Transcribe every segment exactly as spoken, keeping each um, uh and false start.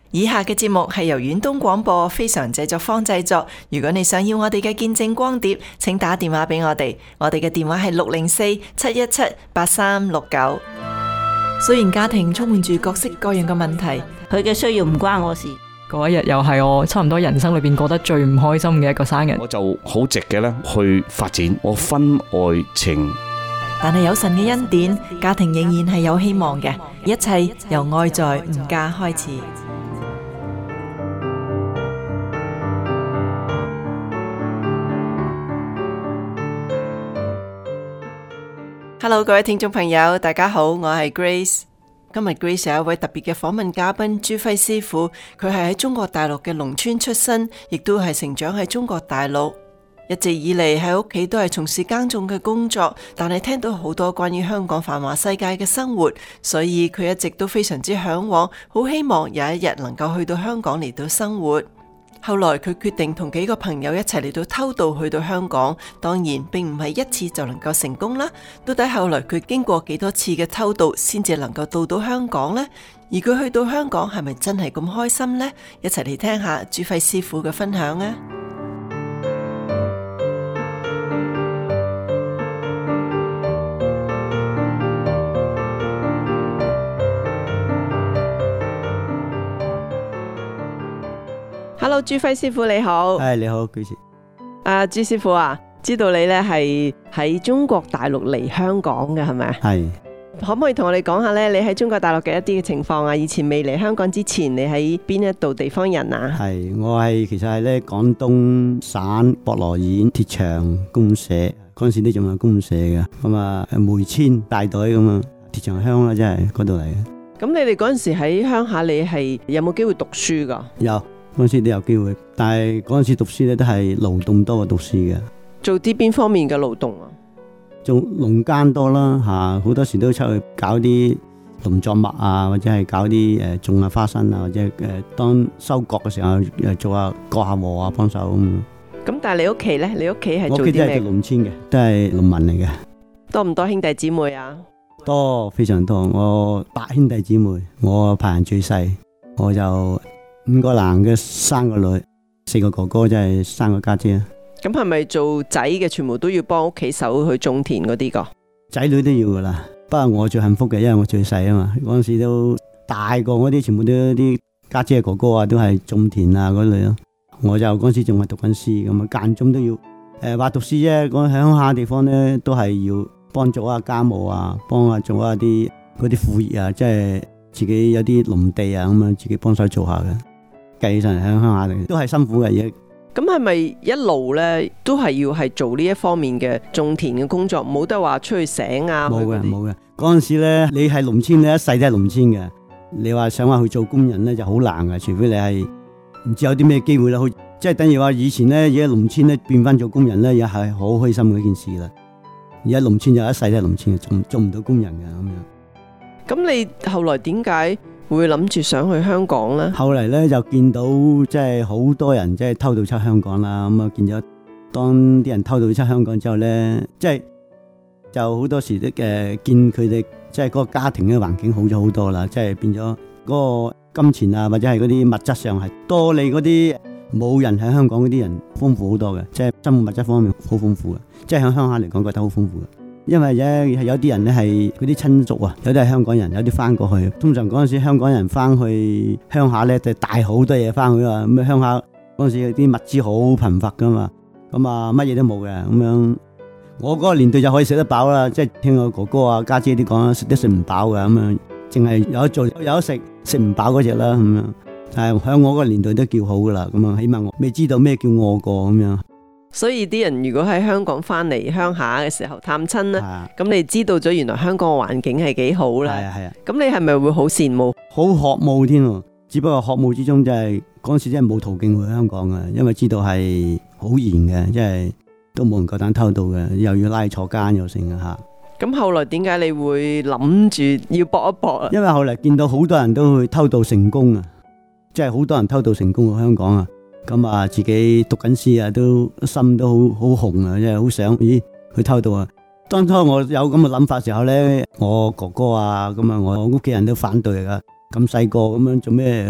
以下嘅節目係由遠東廣播非常製作坊製作。如果你想要我哋嘅見證光碟，請打電話俾我哋。我哋嘅電話係六零四七一七八三六九。雖然家庭充滿住各式各樣嘅問題， 佢嘅需要唔關我事。 嗰一日又係我差唔多人生裏邊過得最唔開心嘅一個生日。 我就好直嘅咧去發展我婚外情。 但係有神嘅恩典，家庭仍然係有希望嘅。一切由愛在吾家開始。Hello， 各位聽眾朋友，大家好，我係 Grace。今日 Grace 有一位特別嘅訪問嘉賓朱輝師傅，佢係喺中國大陸嘅農村出身，亦都係成長喺中國大陸。一直以嚟喺屋企都係從事耕種嘅工作，但係聽到好多關於香港繁華世界嘅生活，所以佢一直都非常之向往，好希望有一日能夠去到香港嚟到生活。後來佢決定同幾個朋友一齊嚟到偷渡去到香港，當然並唔係一次就能夠成功啦。到底後來佢經過幾多次嘅偷渡先至能夠到到香港呢？而佢去到香港係咪真係咁開心呢？一齊嚟聽下朱輝師傅嘅分享啊！Hello， 朱輝師傅你好。 係你好，主持。 啊，朱師傅啊，知道你咧係喺中國大陸嚟香港嘅係咪啊？ 係。 可唔可以同我哋講下咧？你喺中國大陸嘅一啲嘅情況啊？以前未嚟香港之前，你喺邊一度地方人啊？ 係，我係其實係咧廣東省博羅縣鐵場公社，嗰陣時都仲有公社嘅，咁啊梅村大隊咁啊，鐵場鄉啦，真係嗰度嚟嘅。 咁你哋嗰陣時喺鄉下，你係有冇機會讀書噶？有。 嗰陣時都有機會，但係嗰陣時讀書咧都係勞動多過讀書嘅。 做啲邊方面嘅勞動啊？ 做農耕多啦嚇，好多時都出去搞啲農作物啊，或者係搞啲誒種下花生啊，或者誒當收割嘅時候誒做下割下禾啊，幫手咁。咁但係你屋企咧？你屋企係做啲咩？ 我屋企都係做農村嘅，都係農民嚟嘅。 多唔多兄弟姊妹啊？ 多，非常多。我八兄弟姊妹，我排行最細，我就。五個男嘅，三個女，四個哥哥，即係三個家姐。 咁係咪做仔嘅全部都要幫屋企手去種田嗰啲個？ 仔女都要噶啦，不過我最幸福嘅，因為我最細啊嘛。嗰陣時都大個嗰啲，全部都啲家姐哥哥啊，都係種田啊嗰類咯。我就嗰陣時仲係讀緊書，咁啊間中都要誒話、呃、讀書啫。我喺鄉下地方咧，都係要幫做下家務啊，幫下做下啲嗰啲副業啊，即係自己有啲農地啊咁啊，自己幫手做下嘅。計起上嚟喺鄉下嚟，都係辛苦嘅嘢。 咁係咪一路咧都係要係做呢一方面嘅種田嘅工作，冇得話出去醒啊？ 冇嘅，冇嘅。嗰陣時咧，你係農村，你一世都係農村嘅。你話想話去做工人咧，就好難嘅，除非你係唔知有啲咩機會啦。即係等於話以前咧，而家農村咧變翻做工人咧，又係好開心嘅一件事啦。而家農村就一世都係農村嘅，做做唔到工人嘅咁樣。 咁你後來點解會諗住想去香港咧？ 後嚟咧就見到即係好多人即係偷渡出香港啦，咁啊見咗當啲人偷渡出香港之後咧，即係就好多時都誒見佢哋即係嗰個家庭嘅環境好咗好多啦，即係變咗嗰個金錢啊或者係嗰啲物質上係多你嗰啲冇人喺香港嗰啲人豐富好多嘅，即係生活物質方面好豐富嘅，即係喺鄉下嚟講覺得好豐富嘅。因為咧有啲人咧係嗰啲親族啊，有啲係香港人，有啲翻過去。通常嗰陣時香港人翻去鄉下咧就帶好多嘢翻去啊。咁啊鄉下嗰陣時啲物資好貧乏噶嘛，咁啊乜嘢都冇嘅咁樣。我嗰個年代就可以食得飽啦，即係聽我哥哥啊家姐啲講，食都食唔飽嘅咁樣，淨係有得做有得食，食唔飽嗰隻啦咁樣。但係喺我嗰個年代都叫好噶啦，咁啊起碼我未知道咩叫餓過咁樣。 所以啲人如果喺香港翻嚟鄉下嘅時候探親咧，咁你知道咗原來香港嘅環境係幾好啦。係啊係啊。咁你係咪會好羨慕？ 好渴慕添喎，只不過渴慕之中就係嗰陣時真係冇途徑去香港嘅，因為知道係好嚴嘅，即係都冇人夠膽偷渡嘅，又要拉坐監又成嘅嚇。 咁後來點解你會諗住要搏一搏啊？ 因為後來見到好多人都去偷渡成功啊，即係好多人偷渡成功去香港啊。咁啊，自己讀緊書啊，都心都好好紅啊，即係好想咦去偷渡啊。當初我有咁嘅諗法時候咧，我哥哥啊，咁啊，我屋企人都反對噶。咁細個咁樣做咩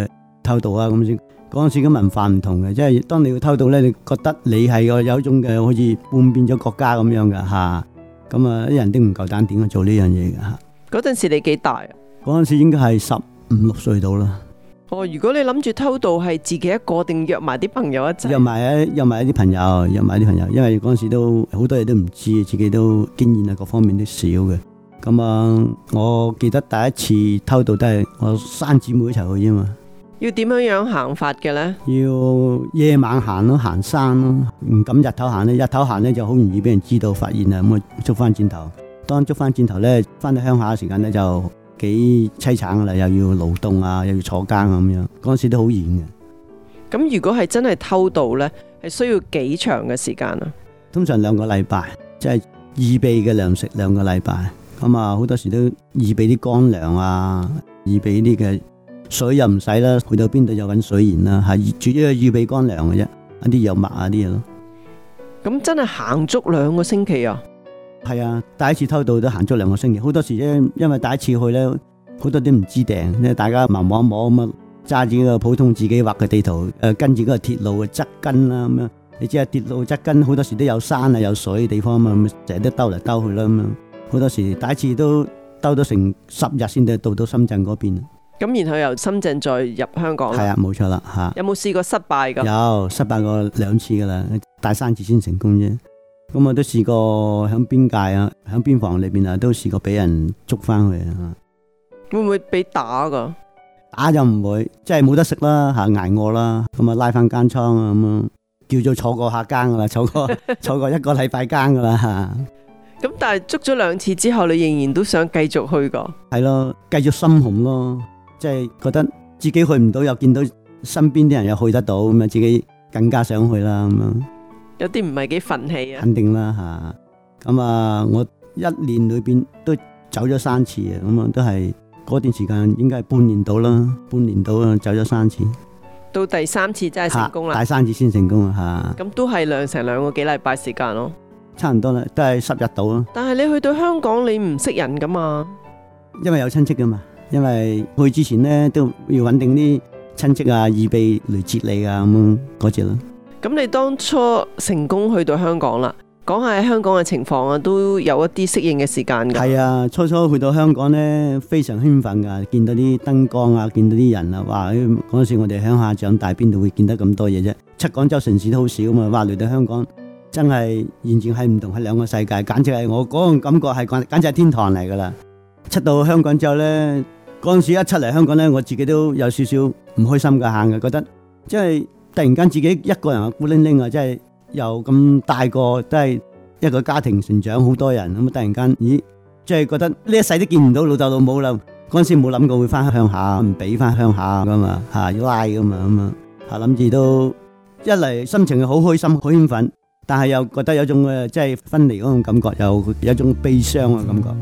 偷渡啊咁先。嗰陣時嘅文化唔同嘅，即係當你要偷渡咧，你覺得你係有有一種嘅好似半變咗國家咁樣嘅嚇，咁啊啲人都唔夠膽點去做呢樣嘢嘅嚇。 嗰陣時你幾大啊？ 嗰陣時應該係十五六歲到啦。 哦，如果你諗住偷渡係自己一個定約埋啲朋友一齊？ 約埋一約埋一啲朋友，約埋啲朋友，因為嗰陣時都好多嘢都唔知，自己都經驗啊各方面都少嘅。咁啊，我記得第一次偷渡都係我三姊妹一齊去啫嘛。 要點樣樣行法嘅呢？ 要夜晚行咯，行山咯，唔敢日頭行咧。日頭行咧就好容易俾人知道發現啊，咁啊捉翻轉頭。當捉翻轉頭咧，翻到鄉下嘅時間咧就幾凄慘噶啦，又要勞動啊，又要坐監咁樣。嗰陣時都好嚴嘅。 咁如果係真係偷渡呢，係需要幾長嘅時間啊？ 通常兩個禮拜，即係預備嘅糧食兩個禮拜。咁啊，好多時都預備啲乾糧啊，預備啲嘅。水又唔使啦，去到邊度就揾水源啦，係主要係預備乾糧嘅啫，一啲油麥啊啲嘢咯。 咁真係行足兩個星期啊？ 係啊，第一次偷渡都行足兩個星期，好多時咧，因為第一次去咧，好多啲唔知定，因為大家盲摸摸咁啊，揸住個普通自己畫嘅地圖，誒跟住嗰個鐵路嘅側根啦咁樣，你知啊，鐵路側根好多時都有山啊有水嘅地方啊嘛，成日都兜嚟兜去啦咁樣，好多時第一次都兜咗成十日先至到到深圳嗰邊。 咁然後由深圳再入香港。 係啊，冇錯啦嚇。 有冇試過失敗㗎？ 有失敗過兩次㗎啦，大三次先成功啫。咁我都試過喺邊界啊，喺邊防裏邊啊，都試過俾人捉翻去啊。 會唔會俾打㗎？ 打就唔會，即係冇得食啦嚇，捱餓啦，咁啊拉翻間倉啊咁啊，叫做坐過下更㗎啦，坐過坐過一個禮拜更㗎啦嚇。 咁但係捉咗兩次之後，你仍然都想繼續去㗎？ 係咯，繼續心紅咯。即係覺得自己去唔到，又見到身邊啲人又去得到，咁啊自己更加想去啦咁樣。 有啲唔係幾憤氣啊？ 肯定啦吓。咁啊，我一年裏邊都走咗三次啊，咁啊都係嗰段時間應該係半年到啦，半年到啊走咗三次。 到第三次真係成功啦？ 第三次先成功啊吓。 咁都係兩成兩個幾禮拜時間咯。 差唔多啦，都係十日到啦。 但係你去到香港，你唔識人噶嘛？因為有親戚噶嘛。因為去之前咧都要穩定啲親戚啊，預備嚟接你啊咁樣嗰隻咯。 咁你當初成功去到香港啦，講下喺香港嘅情況啊，都有一啲適應嘅時間噶。 係啊，初初去到香港咧，非常興奮噶，見到啲燈光啊，見到啲人啊，哇！嗰陣時我哋鄉下長大，邊度會見得咁多嘢啫？出廣州城市都好少嘛，哇！嚟到香港真係完全係唔同，係兩個世界，簡直係我嗰種感覺係簡簡直係天堂嚟噶啦。出到香港之後咧。嗰陣時一出嚟香港咧，我自己都有少少唔開心嘅行嘅，覺得即係突然間自己一個人啊孤零零啊，即係又咁大個都係一個家庭成長，好多人咁啊，突然間咦，即係覺得呢一世都見唔到老豆老母啦。嗰陣時冇諗過會翻鄉下，唔俾翻鄉下噶嘛嚇，要拉噶嘛咁啊嚇，諗住都一嚟心情係好開心、好興奮，但係又覺得有種誒即係分離嗰種感覺，又有一種悲傷嘅感覺。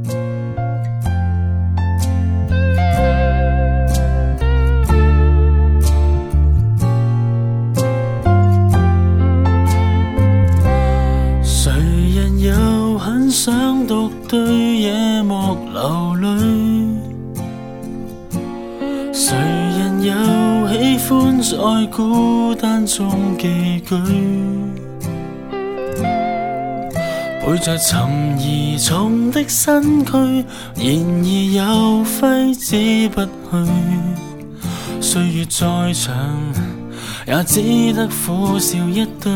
想獨對夜幕流淚，誰人又喜歡在孤單中寄居，背着尋而從的身軀，然而又揮之不去，歲月再長也只得苦笑一對，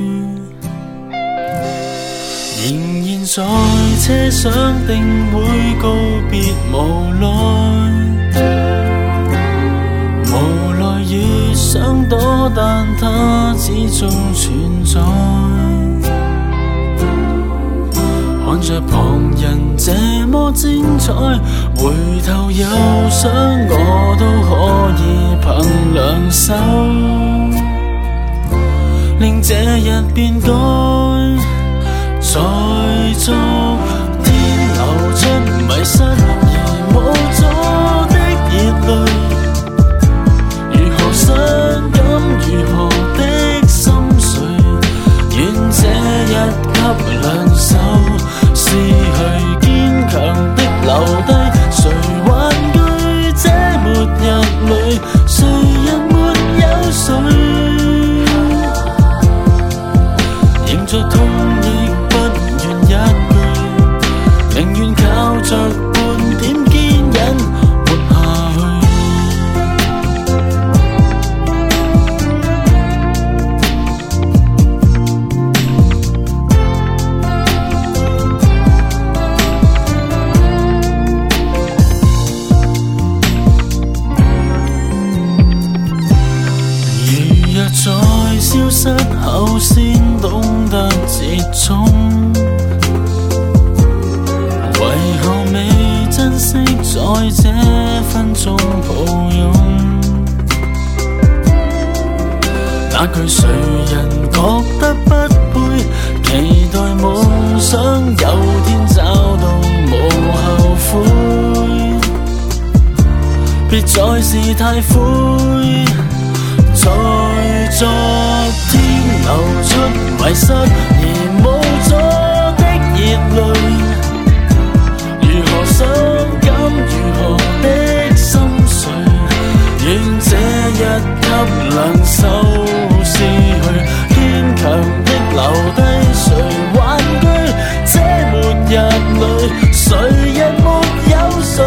仍然在車上定會告別無奈，無奈越想躲，但它始終存在，看着旁人這麼精彩，回頭又想我都可以憑兩手令這日變改，在昨天流出迷失而無助的熱淚，如何傷感，如何的心碎，願這日給兩手，失去堅強的留低，誰挽據這末日裏，誰水，仍在痛亦不願一句，寧願靠着半點堅忍活下去。如若在消失後先懂得折衷，為何未珍惜在這分鐘抱擁？那句誰人覺得不配，期待夢想有天找到無後悔，別再是太灰。在昨天流出迷失而無助的熱淚，如何傷感，如何的心碎，願這一給兩手撕去，堅強的留低，誰挽居這末日裏，誰人沒有誰，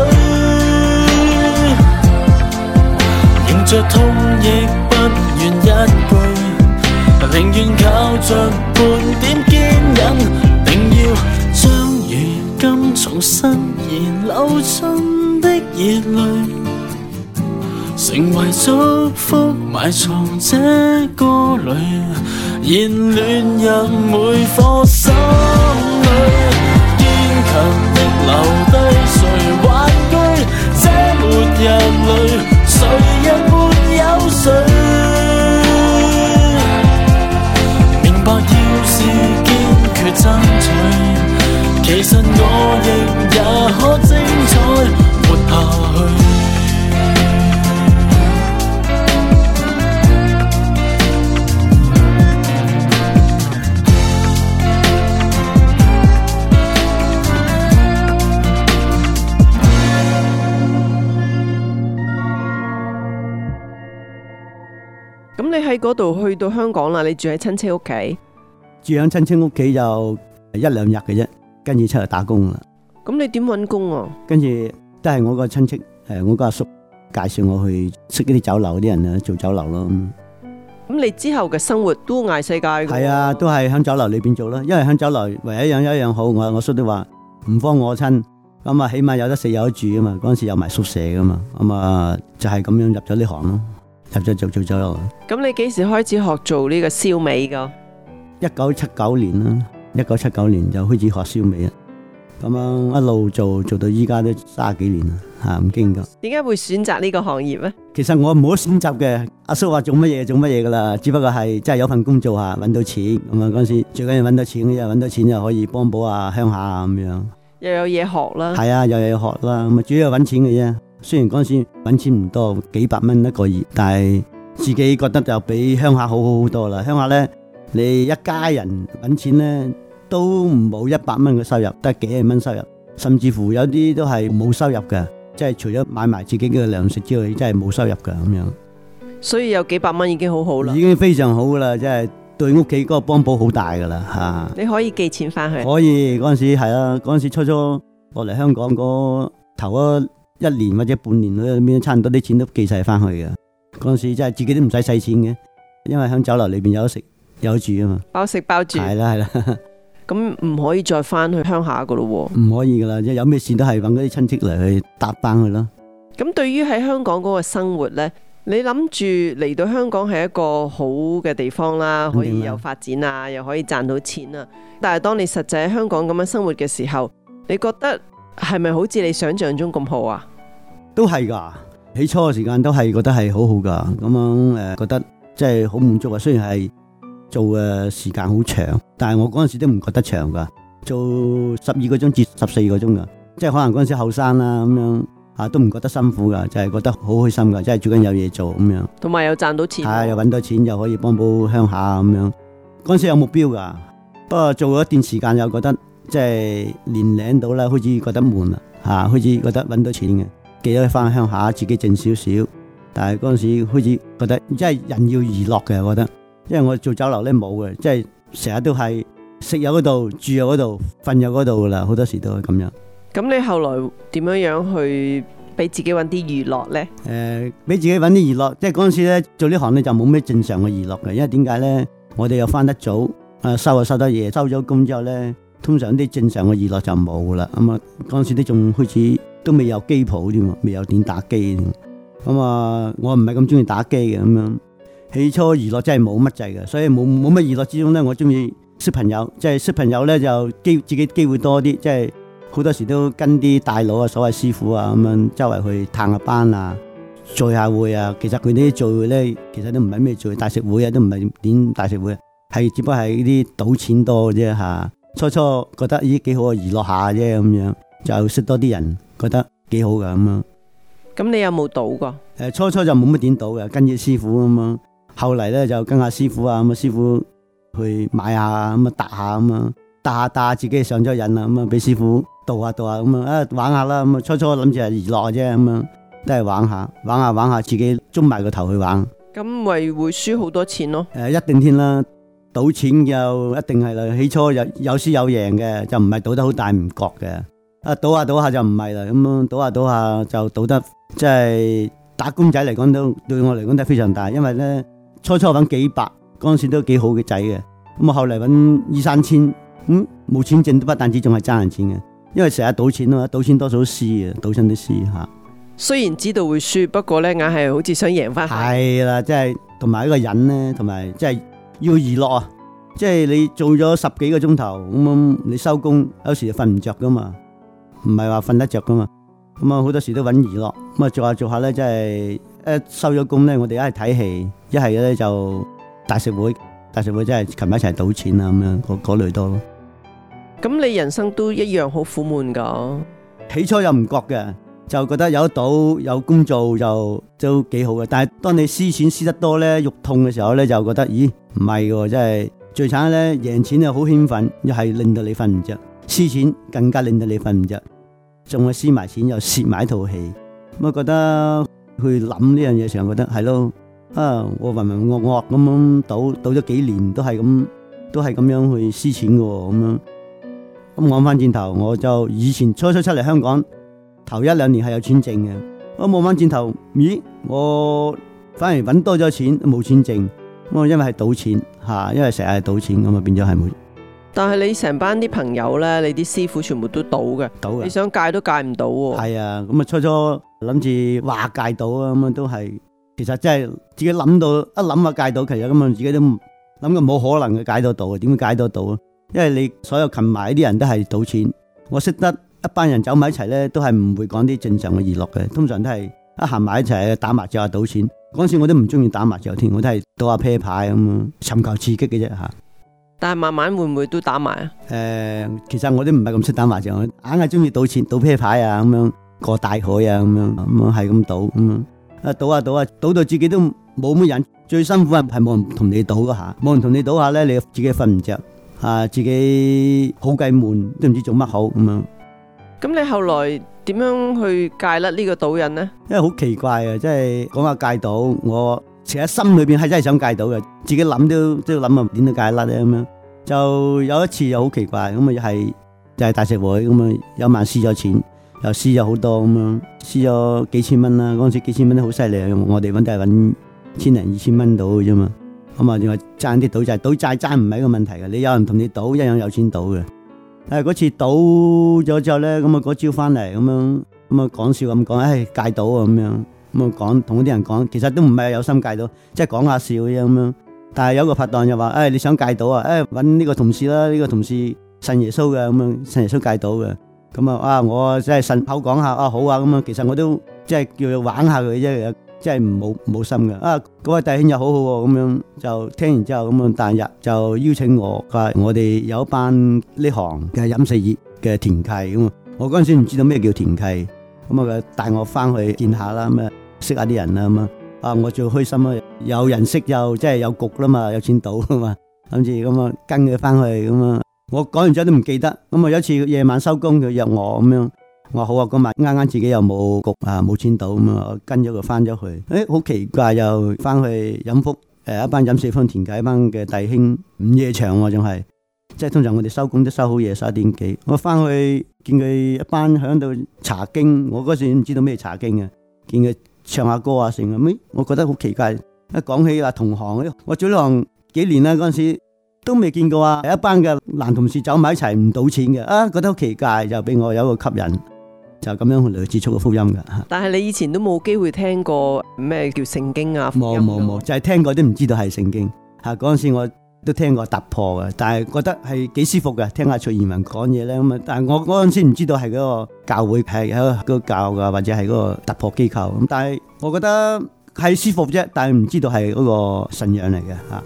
仍着痛亦不願一句，寧願靠着半點堅忍，定要將如今重新燃流盡的熱淚，成為祝福埋藏這歌裏，燃戀入每顆心裏，堅強的留低，誰挽居這末日裏，誰人沒有誰，爭取，其實我亦也可精彩活下去。 咁你喺嗰度去到香港啦，你住喺親戚屋企？ 住喺親戚屋企就一兩日嘅啫，跟住出嚟打工啦。 咁你點搵工啊？ 跟住都係我個親戚，誒，我個阿叔介紹我去識嗰啲酒樓啲人啊，做酒樓咯。 咁你之後嘅生活都嗌世界嘅？ 係啊，都係喺酒樓裏邊做啦。因為喺酒樓唯一一樣一樣好，我我叔都話唔慌我親，咁啊起碼有得食有得住啊嘛。嗰陣時有埋宿舍噶嘛，咁啊就係咁樣入咗呢行咯，入咗做做酒樓。 咁你幾時開始學做呢個燒味噶？ 一九七九年啦，一九七九年就開始學燒味啦，咁樣一路做做到依家都三十幾年啦，吓唔經噶。 點解會選擇呢個行業咧？ 其實我冇得選擇嘅，阿叔話做乜嘢做乜嘢噶啦，只不過係真係有份工做下，搵到錢咁啊。嗰陣時最緊要搵到錢，因為搵到錢就可以幫補下鄉下啊咁樣。 又有嘢學啦， 係啊，又有嘢學啦，咁啊主要係搵錢嘅啫。雖然嗰陣時搵錢唔多，幾百蚊一個月，但係自己覺得就比鄉下好好好多啦。鄉下咧，你一家人搵錢咧都唔冇一百蚊嘅收入，得幾廿蚊收入，甚至乎有啲都係冇收入嘅，即係除咗買埋自己嘅糧食之外，真係冇收入嘅咁樣。 所以有幾百蚊已經好好啦， 已經非常好噶啦，即係對屋企嗰個幫補好大噶啦吓。 你可以寄錢翻去？ 可以，嗰陣時係啊，嗰陣時初初落嚟香港嗰頭嗰一年或者半年嗰邊，差唔多啲錢都寄晒翻去嘅。嗰陣時真係自己都唔使使錢嘅，因為喺酒樓裏邊有得食有得住啊嘛， 包食包住。 係啦係啦， 咁唔可以再翻去鄉下噶咯？ 唔可以噶啦，即係有咩事都係搵嗰啲親戚嚟去搭翻去咯。 咁對於喺香港嗰個生活呢，你諗住嚟到香港係一個好嘅地方啦，可以有發展啊，又可以賺到錢啊。但係當你實際喺香港咁樣生活嘅時候，你覺得係咪好似你想象中咁好啊？ 都係噶，起初嘅時間都係覺得係好好噶，咁樣誒，覺得即係好滿足啊。雖然係做嘅時間好長，但係我嗰陣時都唔覺得長噶，做十二個鐘至十四個鐘噶，即係可能嗰陣時後生啦咁樣啊，都唔覺得辛苦噶，就係覺得好開心噶，即係最緊有嘢做咁樣， 同埋又賺到錢， 係又搵到錢，又可以幫補鄉下咁樣。嗰陣時有目標噶，不過做咗一段時間又覺得即係年齡到啦，開始覺得悶啦，吓開始覺得搵到錢嘅，記得翻鄉下自己剩少少， 但係嗰陣時開始覺得即係人要娛樂嘅，我覺得，因為我做酒樓咧冇嘅，即係成日都係食又嗰度，住又嗰度，瞓又嗰度噶啦，好多時都係咁樣。 咁你後來點樣樣去俾自己揾啲娛樂呢？ 誒、呃，俾自己揾啲娛樂，即係嗰陣時咧做呢行咧就冇咩正常嘅娛樂嘅，因為點解咧？我哋又翻得早，誒收又收得夜，收咗工之後咧，通常啲正常嘅娛樂就冇啦。咁啊，嗰陣時都仲開始都未有機鋪添，未有點打機添。咁啊，我唔係咁中意打機嘅咁樣。起初娛樂真係冇乜滯嘅，所以冇冇乜娛樂之中咧，我中意識朋友，即係識朋友咧就機自己機會多啲，即係好多時都跟啲大佬啊、所謂師傅啊咁樣周圍去探下班啊、聚下會啊。其實佢啲聚會咧，其實都唔係咩聚會，大食會啊，都唔係點大食會，係只不過係啲賭錢多嘅啫嚇。初初覺得咦幾好啊，娛樂下啫咁樣，就識多啲人，覺得幾好噶咁樣。 咁你有冇賭過？ 誒初初就冇乜點賭嘅，跟住師傅咁樣。後嚟咧就跟下師傅啊，咁啊師傅去買下咁啊搭下咁啊，搭下搭下自己上咗癮啦，咁啊俾師傅導下導下咁啊，啊玩下啦咁啊。初初諗住係娛樂啫，咁啊都係玩下玩下玩下，自己中埋個頭去玩。 咁咪會輸好多錢咯？ 誒一定添啦，賭錢就一定係啦。起初有有輸有贏嘅，就唔係賭得好大唔覺嘅。啊賭下賭下就唔係啦，咁樣賭下賭下就賭得即係打工仔嚟講都對我嚟講都非常大，因為咧。初初揾幾百，嗰陣時都幾好嘅仔嘅，咁啊後嚟揾二三千，咁冇錢剩都不但止，仲係爭人錢嘅，因為成日賭錢啊嘛，賭錢多數都輸嘅，賭親都輸吓。雖然知道會輸，不過咧硬係好似想贏翻。 係啦，即係同埋一個人咧，同埋即係要娛樂啊，即係你做咗十幾個鐘頭，咁你收工有時就瞓唔着噶嘛，唔係話瞓得着噶嘛，咁啊好多時都揾娛樂，咁啊做下做下咧，即係。一收咗工咧，我哋一係睇戲，一係咧就大食會，大食會即係琴日一齊賭錢啊咁樣，嗰嗰類多咯。咁你人生都一樣好苦悶噶？起初又唔覺嘅，就覺得有得賭有工做就都幾好嘅。但係當你輸錢輸得多咧，肉痛嘅時候咧，就覺得咦唔係嘅，真係最慘咧，贏錢又好興奮，又係令到你瞓唔着；輸錢更加令到你瞓唔着，仲係輸埋錢又蝕埋一套戲，咁啊覺得。去諗呢樣嘢，成日覺得係咯，啊，我渾渾噩噩咁樣賭賭咗幾年，都係咁，都係咁樣去輸錢嘅咁樣。咁望翻轉頭，我就以前初初出嚟香港，頭一兩年係有錢剩嘅。我望翻轉頭，咦，我反而搵多咗錢，冇錢剩。咁因為係賭錢吓，因為成日係賭錢，咁啊變咗係冇。 但係你成班啲朋友咧，你啲師傅全部都賭嘅，賭嘅，你想戒都戒唔到喎。係啊，咁啊初初諗住話戒賭啊，咁啊都係，其實真係自己諗到一諗啊戒賭，其實咁啊自己都諗過冇可能嘅戒到賭啊，點解戒到賭啊？因為你所有群埋啲人都係賭錢，我識得一班人走埋一齊咧，都係唔會講啲正常嘅娛樂嘅，通常都係一行埋一齊打麻雀啊賭錢。嗰陣時我都唔中意打麻雀添，我都係賭下啤牌咁樣，尋求刺激嘅啫吓。但係慢慢會唔會都打埋啊？誒、呃，其實我都唔係咁識打麻將，我硬係中意賭錢、賭啤牌啊，咁樣過大海啊，咁樣咁樣係咁賭咁樣，啊賭下賭下，賭到自己都冇乜癮。最辛苦係係冇人同你賭嗰下，冇人同你賭下咧，你自己瞓唔着，啊自己好計悶，都唔知做乜好咁樣。咁你後來點樣去戒甩呢個賭癮呢？因為好奇怪啊，即係講下戒賭，我。其實心裏邊係真係想戒賭嘅，自己諗都都諗啊，點都戒甩咧咁樣。就有一次又好奇怪，咁啊又係就係大食會咁啊，有晚輸咗錢，又輸咗好多咁樣，輸咗幾千蚊啦。嗰陣時幾千蚊都好犀利啊，我哋搵都係搵千零二千蚊到嘅啫嘛。咁啊，仲係爭啲賭債，賭債爭唔係一個問題嘅，你有人同你賭，一樣有錢賭嘅。誒，嗰次賭咗之後咧，咁啊嗰朝翻嚟咁樣，咁啊講笑咁講，唉戒賭啊咁樣。咁啊講同嗰啲人講，其實都唔係有心戒賭，即係講下笑啫咁樣。但係有個拍檔就話：，誒、哎，你想戒賭啊？誒、哎，搵呢個同事啦，呢、這個同事信耶穌嘅咁樣，信耶穌戒賭嘅。咁啊，啊，我即係信口講下，啊好啊咁樣。其實我都即係叫佢玩下佢啫，即係冇冇心嘅。啊，嗰位弟兄又好好喎，咁樣就聽完之後咁樣，第二日就邀請我，佢話我哋有一班呢行嘅飲食業嘅團契咁啊。我嗰陣時唔知道咩叫團契，咁啊佢帶我翻去見下啦，咁啊。識下啲人啦咁啊，啊我最開心啊，有人識又即係有局啦嘛，有錢賭啦嘛，諗住咁啊跟佢翻去咁啊，我講完之後都唔記得，咁啊有一次夜晚收工佢約我咁樣， 我話好啊，嗰晚啱啱自己又冇局啊，冇錢到咁啊，我跟咗佢翻咗去。誒，好奇怪，又翻去飲福誒，一班飲四方田雞一班嘅弟兄午夜場喎，仲係即係通常我哋收工都收好夜十一點幾。我翻去見佢一班響度查經，我嗰時唔知道咩查經嘅，見佢唱下歌啊，成咁，我覺得好奇怪。一講起話同行，我做呢行幾年啦，嗰陣時都未見過啊，一班嘅男同事走埋一齊唔賭錢嘅，啊覺得好奇怪，就俾我有一個吸引。就咁樣嚟接觸個福音噶。 但係你以前都冇機會聽過咩叫聖經啊？ 冇冇冇，就係、是、聽過都唔知道係聖經。吓，嗰陣時我都聽過突破嘅，但係覺得係幾舒服嘅，聽下徐賢文講嘢咧咁啊。但係我嗰陣時唔知道係嗰個教會係喺嗰個教噶，或者係嗰個突破機構咁。但係我覺得係舒服啫，但係唔知道係嗰個信仰嚟嘅吓。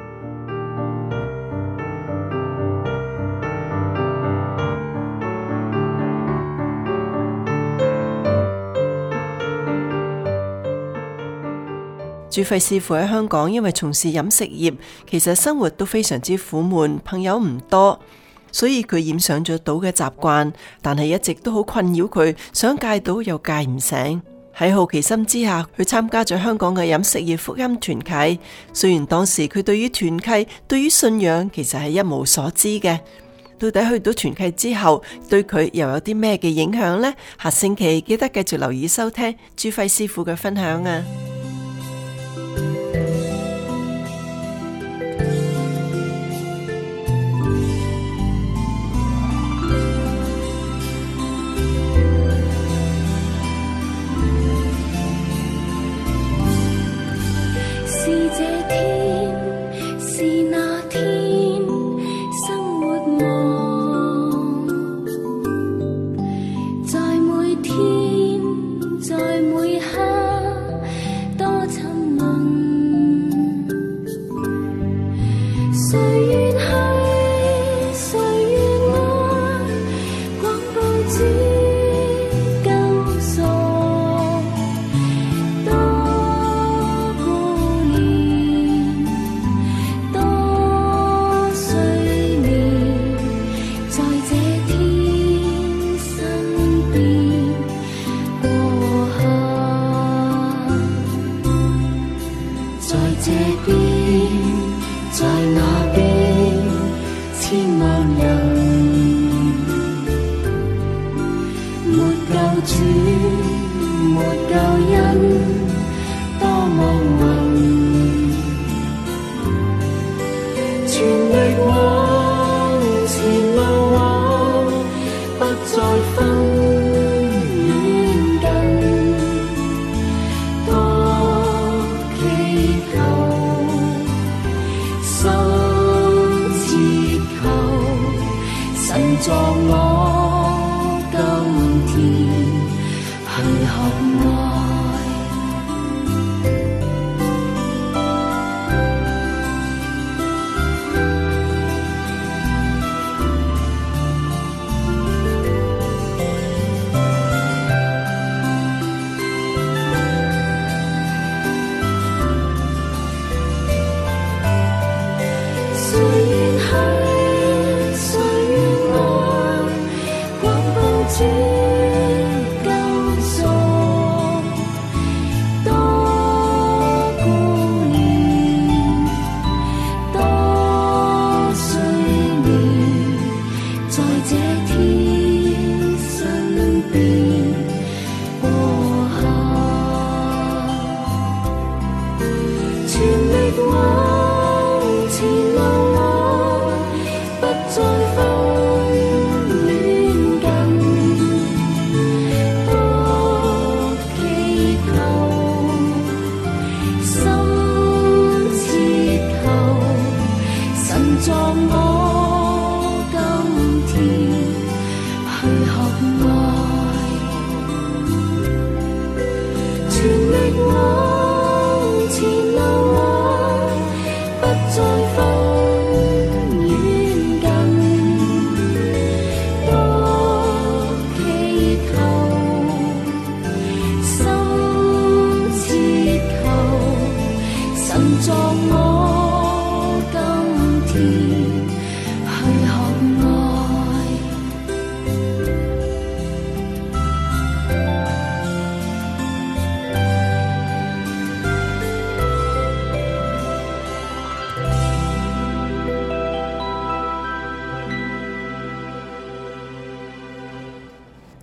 朱輝師傅喺香港，因為從事飲食業，其實生活都非常之苦悶，朋友唔多，所以佢染上咗賭嘅習慣，但係一直都好困擾佢，想戒賭又戒唔醒。喺好奇心之下，佢參加咗香港嘅飲食業福音團契。雖然當時佢對於團契、對於信仰其實係一無所知嘅，到底去到團契之後，對佢又有啲咩嘅影響呢？下星期記得繼續留意收聽朱輝師傅嘅分享啊！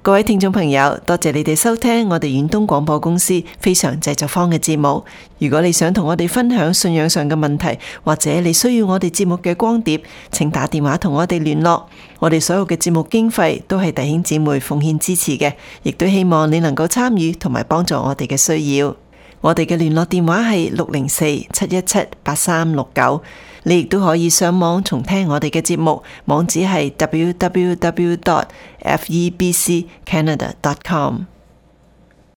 各位聽眾朋友，多謝你哋收聽我哋遠東廣播公司非常製作坊嘅節目。如果你想同我哋分享信仰上嘅問題，或者你需要我哋節目嘅光碟，請打電話同我哋聯絡。我哋所有嘅節目經費都係弟兄姊妹奉獻支持嘅，亦都希望你能夠參與同埋幫助我哋嘅需要。我哋嘅聯絡電話係六零四七一七八三六九。你亦都可以上網重聽我哋嘅節目，網址係 w w w dot f e b c canada dot com。